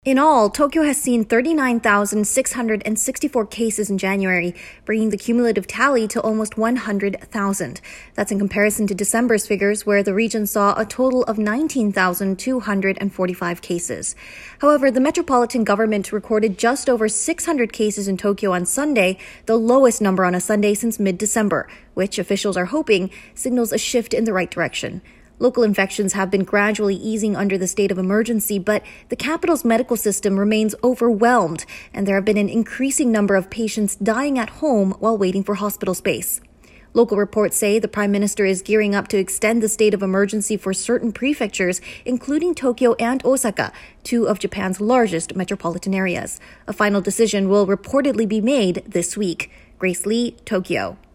In all, Tokyo has seen 39,664 cases in January, bringing the cumulative tally to almost 100,000. That's in comparison to December's figures, where the region saw a total of 19,245 cases. However, the metropolitan government recorded just over 600 cases in Tokyo on Sunday, the lowest number on a Sunday since mid-December, which officials are hoping signals a shift in the right direction. Local infections have been gradually easing under the state of emergency, but the capital's medical system remains overwhelmed, and there have been an increasing number of patients dying at home while waiting for hospital space. Local reports say the prime minister is gearing up to extend the state of emergency for certain prefectures, including Tokyo and Osaka, two of Japan's largest metropolitan areas. A final decision will reportedly be made this week. Grace Lee, Tokyo.